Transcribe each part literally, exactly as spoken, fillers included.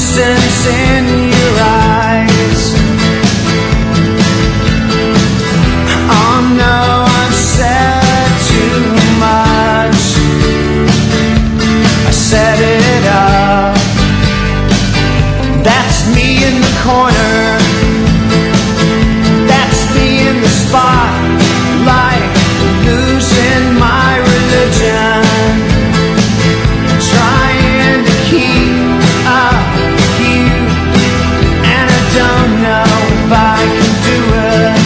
distance in your eyes. Oh no, I've said too much. I set it up. That's me in the corner. That's me in the spotlight, losing my religion, trying to keep up with you, and I don't know if I can do it.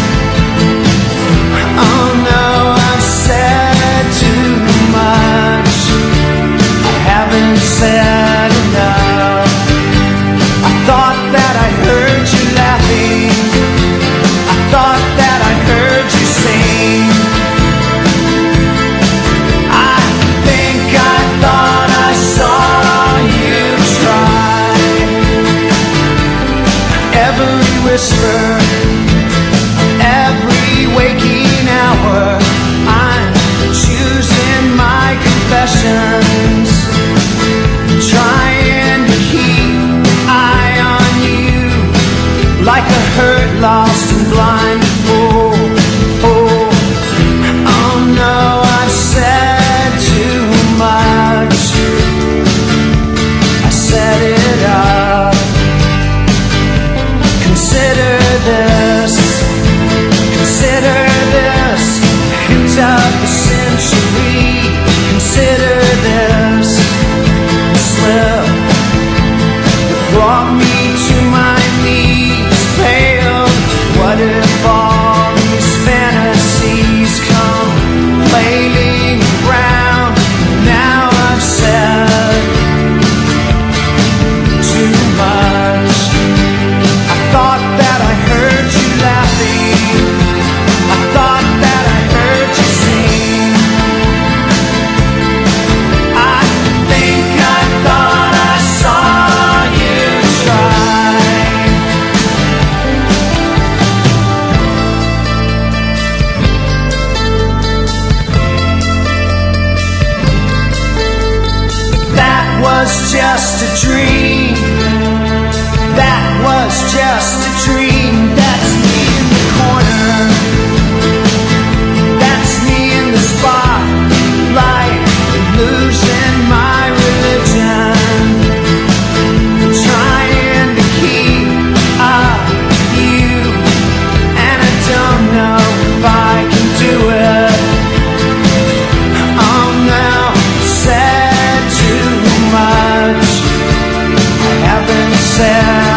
Oh no, I've said too much. I haven't said enough. I thought that I heard you laughing. I thought that I heard you sing. I think I thought I saw you try. Every whisper, every waking hour, I'm choosing my confessions, trying to keep an eye on you, like a hurt, lost and blind fool. Oh, oh no, I've said too much. I set it up. Consider this, consider this, hint of the century. Consider this slip that brought me to my knees, pale. What if all these fantasies come flailing around? Now I've said too much. I thought that I heard you laughing. I thought that I heard you sing. I think I thought I saw you try. That was just a dream. That was just a dream. That's me in the corner. That's me in the spotlight, losing my religion, trying to keep up with you, and I don't know if I can do it. Oh no, said too much. I haven't said